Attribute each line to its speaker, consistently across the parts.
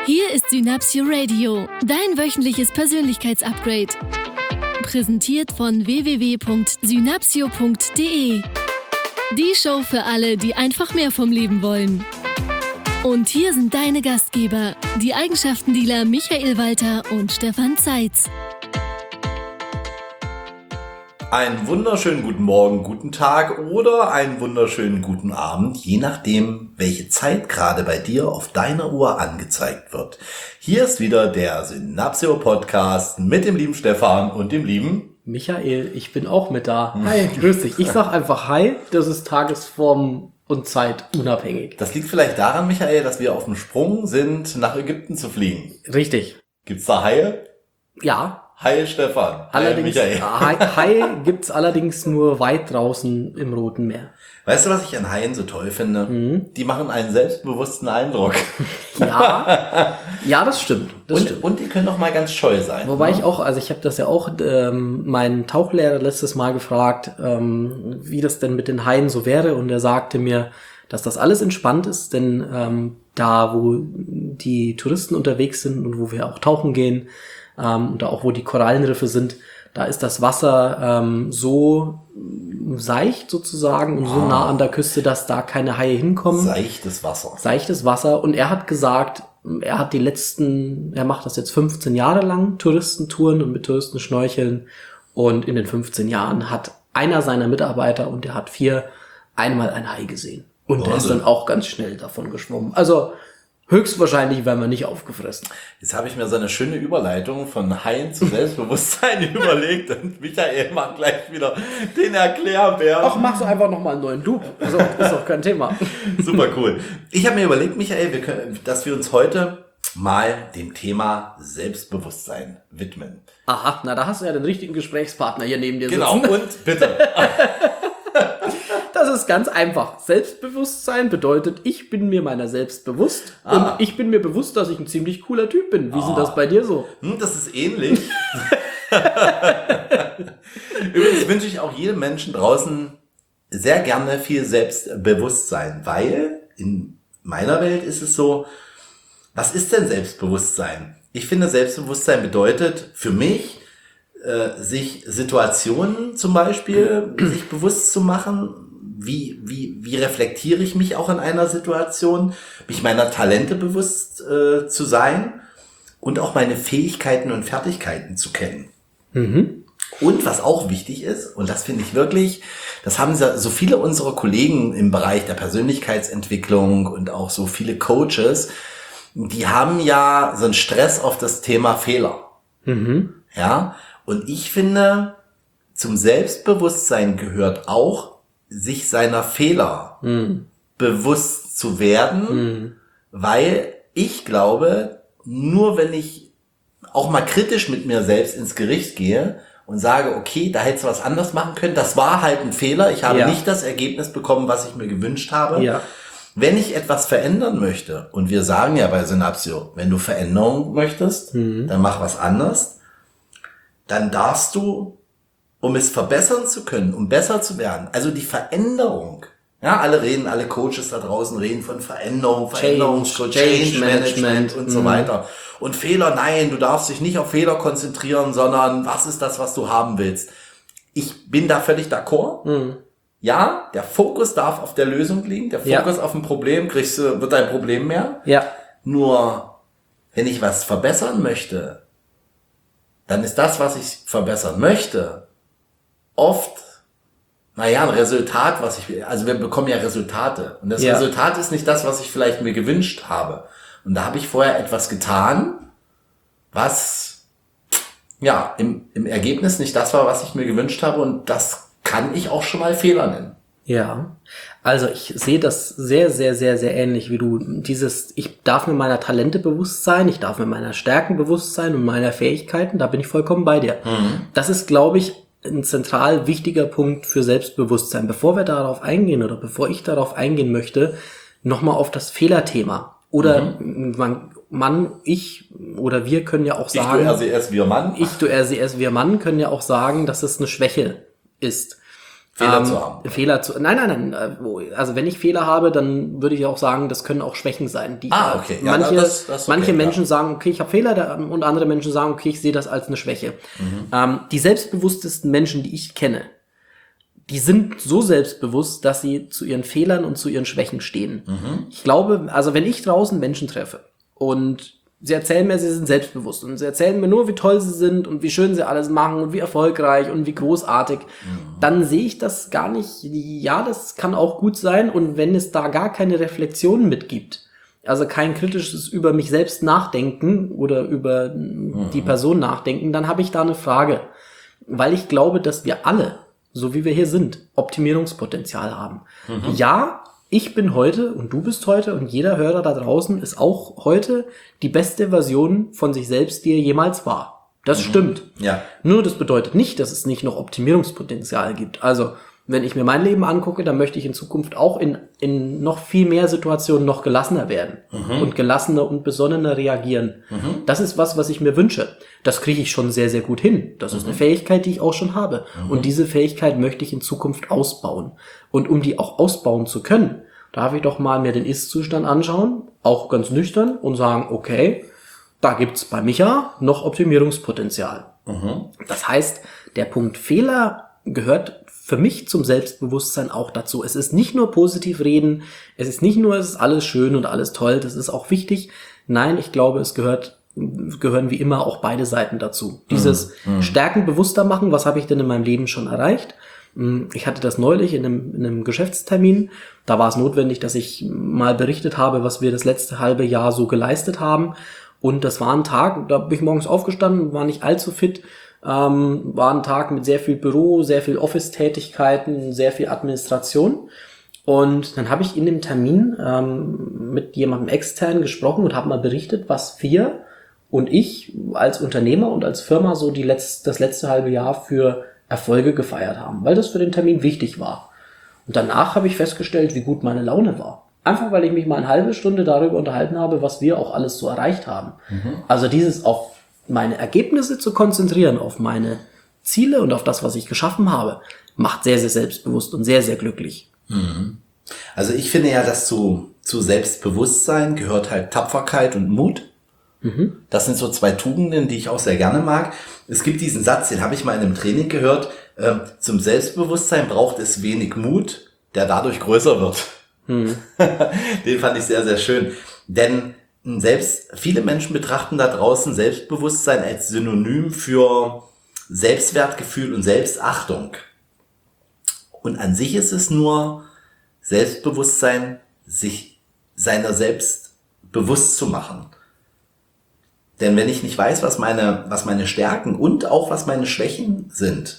Speaker 1: Hier ist Synapsio Radio, dein wöchentliches Persönlichkeitsupgrade. Präsentiert von www.synapsio.de. Die Show für alle, die einfach mehr vom Leben wollen. Und hier sind deine Gastgeber, die Eigenschaftendealer Michael Walter und Stefan Zeitz.
Speaker 2: Einen wunderschönen guten Morgen, guten Tag oder einen wunderschönen guten Abend, je nachdem, welche Zeit gerade bei dir auf deiner Uhr angezeigt wird. Hier ist wieder der Synapsio Podcast mit dem lieben Stefan und dem lieben
Speaker 3: Michael. Ich bin auch mit da. Hi, grüß dich. Ich sag einfach Hi, das ist tagesform und Zeit unabhängig.
Speaker 2: Das liegt vielleicht daran, Michael, dass wir auf dem Sprung sind, nach Ägypten zu fliegen.
Speaker 3: Richtig.
Speaker 2: Gibt's da Haie?
Speaker 3: Ja.
Speaker 2: Hi Stefan.
Speaker 3: Allerdings,
Speaker 2: Hi Michael.
Speaker 3: Hai gibt's allerdings nur weit draußen im Roten Meer.
Speaker 2: Weißt du, was ich an Haien so toll finde? Die machen einen selbstbewussten Eindruck.
Speaker 3: Ja, das stimmt.
Speaker 2: Und die können auch mal ganz scheu sein.
Speaker 3: Wobei ich habe das ja auch meinen Tauchlehrer letztes Mal gefragt, wie das denn mit den Haien so wäre. Und er sagte mir, dass das alles entspannt ist, denn da, wo die Touristen unterwegs sind und wo wir auch tauchen gehen, und da auch, wo die Korallenriffe sind, da ist das Wasser so seicht sozusagen und so nah an der Küste, dass da keine Haie hinkommen.
Speaker 2: Seichtes Wasser.
Speaker 3: Und er hat gesagt, er macht das jetzt 15 Jahre lang, Touristentouren und mit Touristen schnorcheln. Und in den 15 Jahren hat einer seiner Mitarbeiter, und der hat 4, einmal ein Hai gesehen. Und der ist dann auch ganz schnell davon geschwommen. Also höchstwahrscheinlich werden wir nicht aufgefressen.
Speaker 2: Jetzt habe ich mir so eine schöne Überleitung von Haien zu Selbstbewusstsein überlegt und Michael macht gleich wieder den Erklärbär.
Speaker 3: Ach, machst du einfach nochmal einen neuen Loop. Also, ist doch kein Thema.
Speaker 2: Super cool. Ich habe mir überlegt, Michael, dass wir uns heute mal dem Thema Selbstbewusstsein widmen.
Speaker 3: Aha, na da hast du ja den richtigen Gesprächspartner hier neben dir
Speaker 2: sitzen. Genau, und bitte.
Speaker 3: Das ist ganz einfach. Selbstbewusstsein bedeutet, ich bin mir meiner selbst bewusst und ich bin mir bewusst, dass ich ein ziemlich cooler Typ bin. Wie ist das bei dir so?
Speaker 2: Das ist ähnlich. Übrigens wünsche ich auch jedem Menschen draußen sehr gerne viel Selbstbewusstsein, weil in meiner Welt ist es so, was ist denn Selbstbewusstsein? Ich finde, Selbstbewusstsein bedeutet für mich, sich Situationen zum Beispiel sich bewusst zu machen. Wie reflektiere ich mich auch in einer Situation, mich meiner Talente bewusst zu sein und auch meine Fähigkeiten und Fertigkeiten zu kennen. Mhm. Und was auch wichtig ist, und das finde ich wirklich, das haben so viele unserer Kollegen im Bereich der Persönlichkeitsentwicklung und auch so viele Coaches, die haben ja so einen Stress auf das Thema Fehler. Mhm. Ja, und ich finde, zum Selbstbewusstsein gehört auch, sich seiner Fehler bewusst zu werden, weil ich glaube, nur wenn ich auch mal kritisch mit mir selbst ins Gericht gehe und sage, okay, da hättest du was anderes machen können, das war halt ein Fehler, ich habe nicht das Ergebnis bekommen, was ich mir gewünscht habe. Ja. Wenn ich etwas verändern möchte, und wir sagen ja bei Synapsio, wenn du Veränderung möchtest, dann mach was anderes, dann darfst du, um es verbessern zu können, um besser zu werden, also die Veränderung, ja, alle Coaches da draußen reden von Veränderung, Change Management und so weiter. Und Fehler, nein, du darfst dich nicht auf Fehler konzentrieren, sondern was ist das, was du haben willst? Ich bin da völlig d'accord. Ja, der Fokus darf auf der Lösung liegen, der Fokus auf ein Problem, wird dein Problem mehr. Ja. Nur, wenn ich was verbessern möchte, dann ist das, was ich verbessern möchte, oft, ein Resultat, also wir bekommen ja Resultate. Und das Resultat ist nicht das, was ich vielleicht mir gewünscht habe. Und da habe ich vorher etwas getan, was, im Ergebnis nicht das war, was ich mir gewünscht habe. Und das kann ich auch schon mal Fehler nennen.
Speaker 3: Ja, also ich sehe das sehr, sehr, sehr, sehr ähnlich wie du. Ich darf mir meiner Talente bewusst sein, ich darf mir meiner Stärken bewusst sein und meiner Fähigkeiten, da bin ich vollkommen bei dir. Das ist, glaube ich, ein zentral wichtiger Punkt für Selbstbewusstsein. Bevor wir darauf eingehen oder bevor ich darauf eingehen möchte, nochmal auf das Fehlerthema. Oder ich oder wir können ja auch sagen...
Speaker 2: Ich, du, RCS, wir Mann.
Speaker 3: Ich, du, RCS, wir Mann können ja auch sagen, dass es eine Schwäche ist.
Speaker 2: Fehler zu haben.
Speaker 3: Nein. Also wenn ich Fehler habe, dann würde ich auch sagen, das können auch Schwächen sein.
Speaker 2: Okay. Ja,
Speaker 3: manche Menschen sagen, okay, ich habe Fehler, und andere Menschen sagen, okay, ich sehe das als eine Schwäche. Die selbstbewusstesten Menschen, die ich kenne, die sind so selbstbewusst, dass sie zu ihren Fehlern und zu ihren Schwächen stehen. Ich glaube, also wenn ich draußen Menschen treffe und sie erzählen mir, sie sind selbstbewusst und sie erzählen mir nur, wie toll sie sind und wie schön sie alles machen und wie erfolgreich und wie großartig, dann sehe ich das gar nicht. Ja, das kann auch gut sein, und wenn es da gar keine Reflexion mitgibt, also kein kritisches über mich selbst nachdenken oder über die Person nachdenken, dann habe ich da eine Frage, weil ich glaube, dass wir alle, so wie wir hier sind, Optimierungspotenzial haben. Ja, ich bin heute und du bist heute und jeder Hörer da draußen ist auch heute die beste Version von sich selbst, die er jemals war. Das stimmt.
Speaker 2: Ja.
Speaker 3: Nur das bedeutet nicht, dass es nicht noch Optimierungspotenzial gibt. Also, wenn ich mir mein Leben angucke, dann möchte ich in Zukunft auch in noch viel mehr Situationen noch gelassener werden und gelassener und besonnener reagieren. Das ist was ich mir wünsche. Das kriege ich schon sehr, sehr gut hin. Das ist eine Fähigkeit, die ich auch schon habe. Und diese Fähigkeit möchte ich in Zukunft ausbauen. Und um die auch ausbauen zu können, darf ich doch mal mir den Ist-Zustand anschauen, auch ganz nüchtern, und sagen, okay, da gibt's bei Micha noch Optimierungspotenzial. Das heißt, der Punkt Fehler gehört für mich zum Selbstbewusstsein auch dazu. Es ist nicht nur positiv reden, es ist nicht nur, es ist alles schön und alles toll, das ist auch wichtig. Nein, ich glaube, es gehören wie immer auch beide Seiten dazu. Dieses Stärken bewusster machen, was habe ich denn in meinem Leben schon erreicht? Ich hatte das neulich in einem Geschäftstermin. Da war es notwendig, dass ich mal berichtet habe, was wir das letzte halbe Jahr so geleistet haben. Und das war ein Tag, da bin ich morgens aufgestanden, war nicht allzu fit. War ein Tag mit sehr viel Büro, sehr viel Office-Tätigkeiten, sehr viel Administration. Und dann habe ich in dem Termin mit jemandem extern gesprochen und habe mal berichtet, was wir und ich als Unternehmer und als Firma so das letzte halbe Jahr für Erfolge gefeiert haben, weil das für den Termin wichtig war. Und danach habe ich festgestellt, wie gut meine Laune war. Einfach, weil ich mich mal eine halbe Stunde darüber unterhalten habe, was wir auch alles so erreicht haben. Also dieses auf meine Ergebnisse zu konzentrieren, auf meine Ziele und auf das, was ich geschaffen habe, macht sehr, sehr selbstbewusst und sehr, sehr glücklich.
Speaker 2: Also ich finde ja, dass zu Selbstbewusstsein gehört halt Tapferkeit und Mut. Das sind so zwei Tugenden, die ich auch sehr gerne mag. Es gibt diesen Satz, den habe ich mal in einem Training gehört, zum Selbstbewusstsein braucht es wenig Mut, der dadurch größer wird. Den fand ich sehr, sehr schön. Denn viele Menschen betrachten da draußen Selbstbewusstsein als Synonym für Selbstwertgefühl und Selbstachtung. Und an sich ist es nur Selbstbewusstsein, sich seiner selbst bewusst zu machen. Denn wenn ich nicht weiß, was meine Stärken und auch was meine Schwächen sind,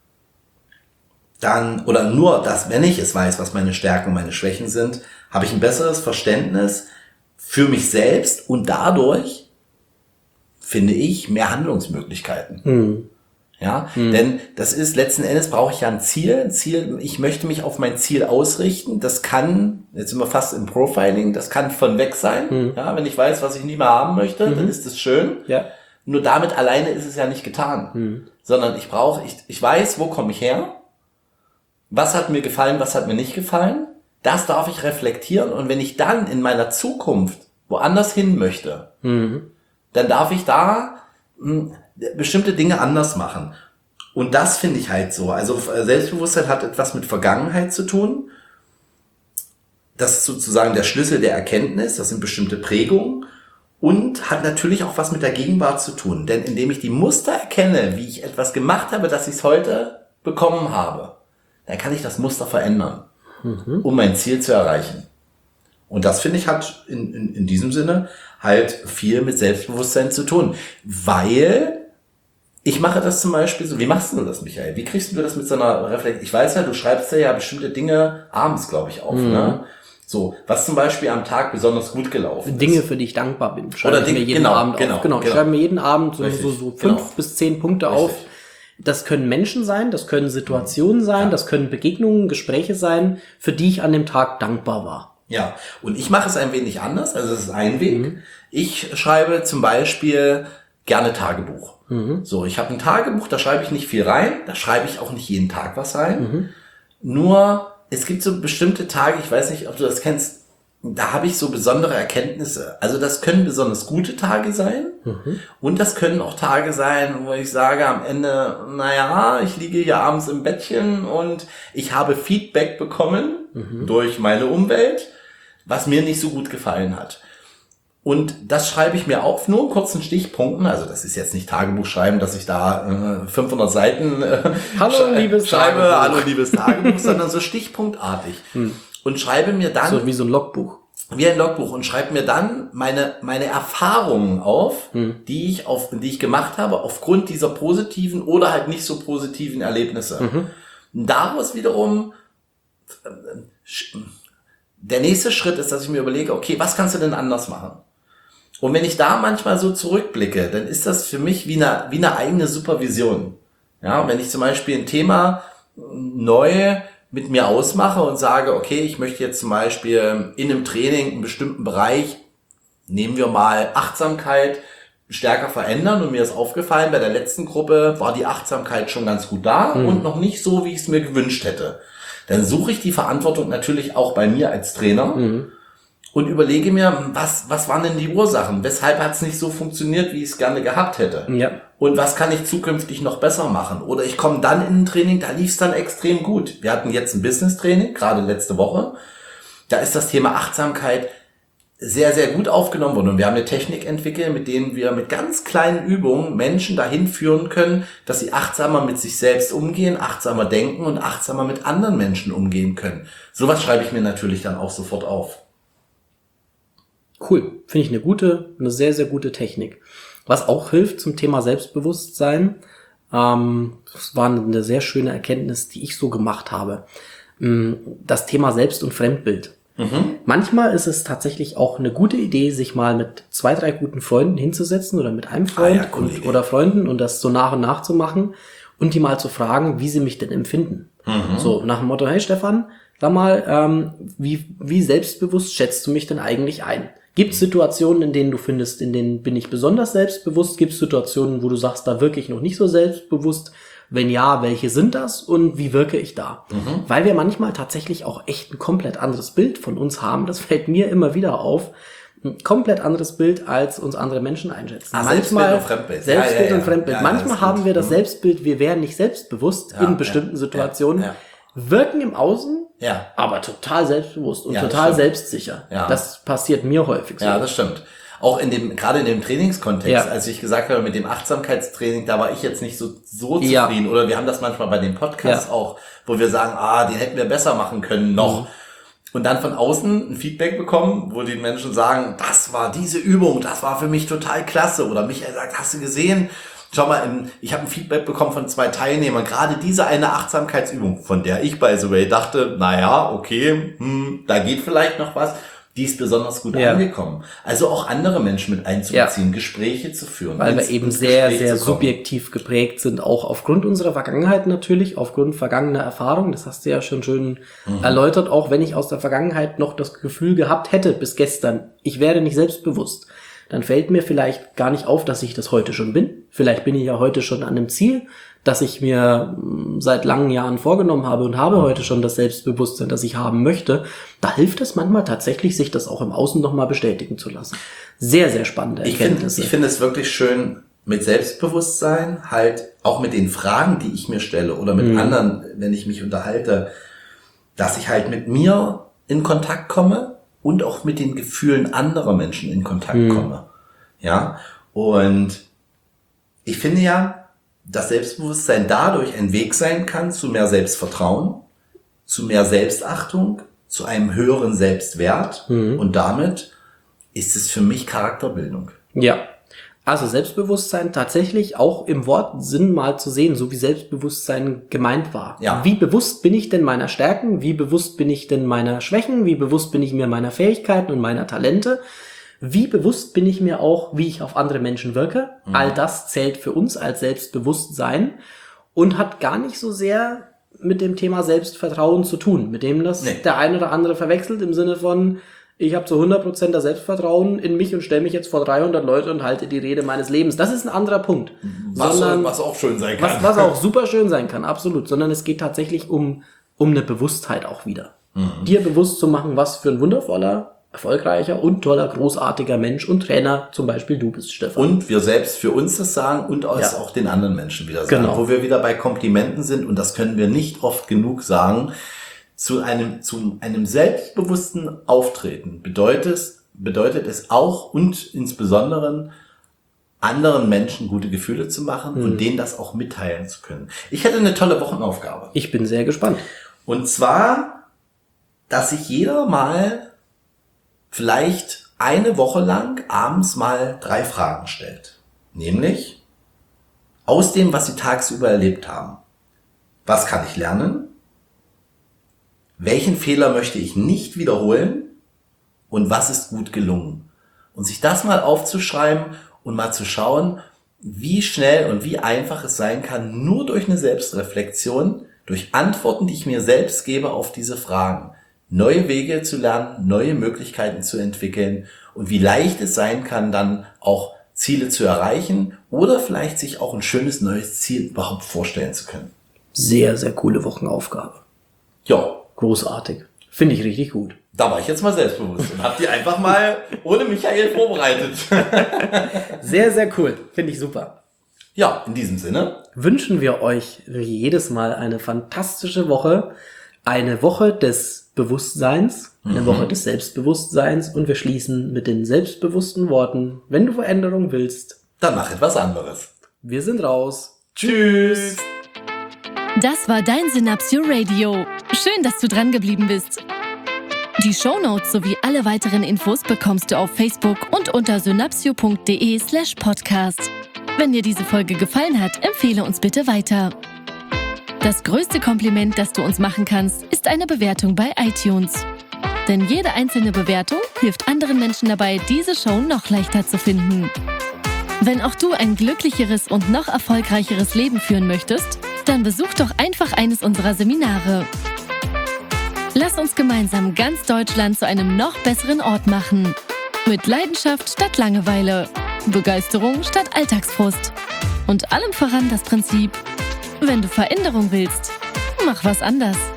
Speaker 2: dann, oder nur das, wenn ich es weiß, was meine Stärken und meine Schwächen sind, habe ich ein besseres Verständnis für mich selbst und dadurch, finde ich, mehr Handlungsmöglichkeiten. Ja, denn das ist, letzten Endes brauche ich ja ein Ziel, ich möchte mich auf mein Ziel ausrichten, das kann, jetzt sind wir fast im Profiling, das kann von weg sein, ja, wenn ich weiß, was ich nie mehr haben möchte, dann ist das schön, nur damit alleine ist es ja nicht getan, sondern ich weiß, wo komme ich her, was hat mir gefallen, was hat mir nicht gefallen, das darf ich reflektieren, und wenn ich dann in meiner Zukunft woanders hin möchte, dann darf ich da bestimmte Dinge anders machen. Und das finde ich halt so. Also Selbstbewusstsein hat etwas mit Vergangenheit zu tun. Das ist sozusagen der Schlüssel der Erkenntnis. Das sind bestimmte Prägungen. Und hat natürlich auch was mit der Gegenwart zu tun. Denn indem ich die Muster erkenne, wie ich etwas gemacht habe, dass ich es heute bekommen habe, dann kann ich das Muster verändern, um mein Ziel zu erreichen. Und das, finde ich, hat in diesem Sinne halt viel mit Selbstbewusstsein zu tun. Weil ich mache das zum Beispiel so. Wie machst du das, Michael? Wie kriegst du das mit so einer Reflexion? Ich weiß ja, du schreibst ja bestimmte Dinge abends, glaube ich, auf, ne? So, was zum Beispiel am Tag besonders gut gelaufen ist.
Speaker 3: Dinge, für die ich dankbar bin.
Speaker 2: Oder Dinge,
Speaker 3: mir jeden Abend auf. Genau. Ich schreibe mir jeden Abend so 5 bis 10 Punkte auf. Das können Menschen sein, das können Situationen sein, das können Begegnungen, Gespräche sein, für die ich an dem Tag dankbar war.
Speaker 2: Ja, und ich mache es ein wenig anders, also es ist ein Weg. Ich schreibe zum Beispiel gerne Tagebuch. So, ich habe ein Tagebuch, da schreibe ich nicht viel rein, da schreibe ich auch nicht jeden Tag was rein. Nur, es gibt so bestimmte Tage, ich weiß nicht, ob du das kennst, da habe ich so besondere Erkenntnisse. Also das können besonders gute Tage sein und das können auch Tage sein, wo ich sage am Ende, naja, ich liege hier abends im Bettchen und ich habe Feedback bekommen durch meine Umwelt, was mir nicht so gut gefallen hat. Und das schreibe ich mir auf, nur in kurzen Stichpunkten. Also das ist jetzt nicht Tagebuch schreiben, dass ich da 500 Seiten
Speaker 3: Hallo, liebes
Speaker 2: schreibe,
Speaker 3: Tagebuch.
Speaker 2: hallo liebes Tagebuch, sondern so stichpunktartig. Und schreibe mir dann,
Speaker 3: So wie so ein Logbuch.
Speaker 2: wie ein Logbuch, und schreibe mir dann meine Erfahrungen auf, die ich gemacht habe, aufgrund dieser positiven oder halt nicht so positiven Erlebnisse. Und daraus wiederum, der nächste Schritt ist, dass ich mir überlege, okay, was kannst du denn anders machen? Und wenn ich da manchmal so zurückblicke, dann ist das für mich wie eine eigene Supervision. Ja, wenn ich zum Beispiel ein Thema neu mit mir ausmache und sage, okay, ich möchte jetzt zum Beispiel in einem Training einen bestimmten Bereich, nehmen wir mal Achtsamkeit, stärker verändern, und mir ist aufgefallen, bei der letzten Gruppe war die Achtsamkeit schon ganz gut da und noch nicht so, wie ich es mir gewünscht hätte. Dann suche ich die Verantwortung natürlich auch bei mir als Trainer und überlege mir, was waren denn die Ursachen? Weshalb hat es nicht so funktioniert, wie ich es gerne gehabt hätte?
Speaker 3: Ja.
Speaker 2: Und was kann ich zukünftig noch besser machen? Oder ich komme dann in ein Training, da lief es dann extrem gut. Wir hatten jetzt ein Business-Training, gerade letzte Woche. Da ist das Thema Achtsamkeit sehr, sehr gut aufgenommen worden. Und wir haben eine Technik entwickelt, mit denen wir mit ganz kleinen Übungen Menschen dahin führen können, dass sie achtsamer mit sich selbst umgehen, achtsamer denken und achtsamer mit anderen Menschen umgehen können. Sowas schreibe ich mir natürlich dann auch sofort auf.
Speaker 3: Cool. Finde ich eine sehr, sehr gute Technik. Was auch hilft zum Thema Selbstbewusstsein, das war eine sehr schöne Erkenntnis, die ich so gemacht habe. Das Thema Selbst- und Fremdbild. Manchmal ist es tatsächlich auch eine gute Idee, sich mal mit 2, 3 guten Freunden hinzusetzen oder mit einem Freund oder Freunden und das so nach und nach zu machen und die mal zu fragen, wie sie mich denn empfinden. So nach dem Motto, hey Stefan, sag mal, wie selbstbewusst schätzt du mich denn eigentlich ein? Gibt es Situationen, in denen du findest, in denen bin ich besonders selbstbewusst? Gibt es Situationen, wo du sagst, da wirke ich noch nicht so selbstbewusst? Wenn ja, welche sind das und wie wirke ich da? Weil wir manchmal tatsächlich auch echt ein komplett anderes Bild von uns haben. Das fällt mir immer wieder auf. Ein komplett anderes Bild, als uns andere Menschen einschätzen.
Speaker 2: Selbstbild und Fremdbild.
Speaker 3: Selbstbild und Fremdbild.
Speaker 2: Ja,
Speaker 3: manchmal haben wir das Selbstbild, wir wären nicht selbstbewusst in bestimmten Situationen, wirken im Außen, aber total selbstbewusst und total selbstsicher.
Speaker 2: Ja.
Speaker 3: Das passiert mir häufig so.
Speaker 2: Ja, das stimmt. Auch gerade in dem Trainingskontext, als ich gesagt habe, mit dem Achtsamkeitstraining, da war ich jetzt nicht so zufrieden. Oder wir haben das manchmal bei den Podcasts auch, wo wir sagen, den hätten wir besser machen können noch. Und dann von außen ein Feedback bekommen, wo die Menschen sagen, das war diese Übung, das war für mich total klasse. Oder Michael sagt, hast du gesehen? Schau mal, ich habe ein Feedback bekommen von 2 Teilnehmern, gerade diese eine Achtsamkeitsübung, von der ich, by the way, dachte, naja, okay, da geht vielleicht noch was. Die ist besonders gut angekommen. Also auch andere Menschen mit einzubeziehen, Gespräche zu führen.
Speaker 3: Weil wir eben sehr, sehr subjektiv geprägt sind, auch aufgrund unserer Vergangenheit natürlich, aufgrund vergangener Erfahrungen. Das hast du ja schon schön erläutert. Auch wenn ich aus der Vergangenheit noch das Gefühl gehabt hätte, bis gestern, ich wäre nicht selbstbewusst, dann fällt mir vielleicht gar nicht auf, dass ich das heute schon bin. Vielleicht bin ich ja heute schon an einem Ziel, das ich mir seit langen Jahren vorgenommen habe und habe heute schon das Selbstbewusstsein, das ich haben möchte. Da hilft es manchmal tatsächlich, sich das auch im Außen nochmal bestätigen zu lassen. Sehr, sehr spannende Erkenntnisse.
Speaker 2: Ich finde es wirklich schön, mit Selbstbewusstsein, halt auch mit den Fragen, die ich mir stelle oder mit anderen, wenn ich mich unterhalte, dass ich halt mit mir in Kontakt komme und auch mit den Gefühlen anderer Menschen in Kontakt komme. Ja, und ich finde ja, dass Selbstbewusstsein dadurch ein Weg sein kann zu mehr Selbstvertrauen, zu mehr Selbstachtung, zu einem höheren Selbstwert und damit ist es für mich Charakterbildung.
Speaker 3: Ja, also Selbstbewusstsein tatsächlich auch im Wortsinn mal zu sehen, so wie Selbstbewusstsein gemeint war.
Speaker 2: Ja.
Speaker 3: Wie bewusst bin ich denn meiner Stärken? Wie bewusst bin ich denn meiner Schwächen? Wie bewusst bin ich mir meiner Fähigkeiten und meiner Talente? Wie bewusst bin ich mir auch, wie ich auf andere Menschen wirke? All das zählt für uns als Selbstbewusstsein und hat gar nicht so sehr mit dem Thema Selbstvertrauen zu tun, mit dem das der ein oder andere verwechselt im Sinne von, ich habe zu 100% das Selbstvertrauen in mich und stelle mich jetzt vor 300 Leute und halte die Rede meines Lebens. Das ist ein anderer Punkt.
Speaker 2: Was auch schön sein kann.
Speaker 3: Was auch super schön sein kann, absolut. Sondern es geht tatsächlich um um eine Bewusstheit auch wieder. Dir bewusst zu machen, was für ein wundervoller, erfolgreicher und toller, großartiger Mensch und Trainer zum Beispiel du bist, Stefan.
Speaker 2: Und wir selbst für uns das sagen und auch den anderen Menschen wieder sagen.
Speaker 3: Genau.
Speaker 2: Wo wir wieder bei Komplimenten sind, und das können wir nicht oft genug sagen, zu einem selbstbewussten Auftreten bedeutet es auch und insbesondere anderen Menschen gute Gefühle zu machen und denen das auch mitteilen zu können. Ich hatte eine tolle Wochenaufgabe.
Speaker 3: Ich bin sehr gespannt.
Speaker 2: Und zwar, dass sich jeder mal vielleicht eine Woche lang abends mal 3 Fragen stellt. Nämlich, aus dem, was sie tagsüber erlebt haben. Was kann ich lernen? Welchen Fehler möchte ich nicht wiederholen? Und was ist gut gelungen? Und sich das mal aufzuschreiben und mal zu schauen, wie schnell und wie einfach es sein kann, nur durch eine Selbstreflexion, durch Antworten, die ich mir selbst gebe auf diese Fragen, neue Wege zu lernen, neue Möglichkeiten zu entwickeln und wie leicht es sein kann, dann auch Ziele zu erreichen oder vielleicht sich auch ein schönes neues Ziel überhaupt vorstellen zu können.
Speaker 3: Sehr, sehr coole Wochenaufgabe.
Speaker 2: Ja,
Speaker 3: Großartig. Finde ich richtig gut.
Speaker 2: da war ich jetzt mal selbstbewusst und habe die einfach mal ohne Michael vorbereitet.
Speaker 3: Sehr, sehr cool. Finde ich super.
Speaker 2: Ja, in diesem Sinne.
Speaker 3: Wünschen wir euch wie jedes Mal eine fantastische Woche. Eine Woche des Bewusstseins, eine Woche des Selbstbewusstseins, und wir schließen mit den selbstbewussten Worten: Wenn du Veränderung willst,
Speaker 2: Dann mach etwas anderes.
Speaker 3: wir sind raus.
Speaker 2: Tschüss.
Speaker 1: Das war dein Synapsio Radio. Schön, dass du dran geblieben bist. Die Shownotes sowie alle weiteren Infos bekommst du auf Facebook und unter synapsio.de/podcast. Wenn dir diese Folge gefallen hat, empfehle uns bitte weiter. Das größte Kompliment, das du uns machen kannst, ist eine Bewertung bei iTunes. Denn jede einzelne Bewertung hilft anderen Menschen dabei, diese Show noch leichter zu finden. Wenn auch du ein glücklicheres und noch erfolgreicheres Leben führen möchtest, dann besuch doch einfach eines unserer Seminare. Lass uns gemeinsam ganz Deutschland zu einem noch besseren Ort machen. Mit Leidenschaft statt Langeweile, Begeisterung statt Alltagsfrust und allem voran das Prinzip: Wenn du Veränderung willst, mach was anders.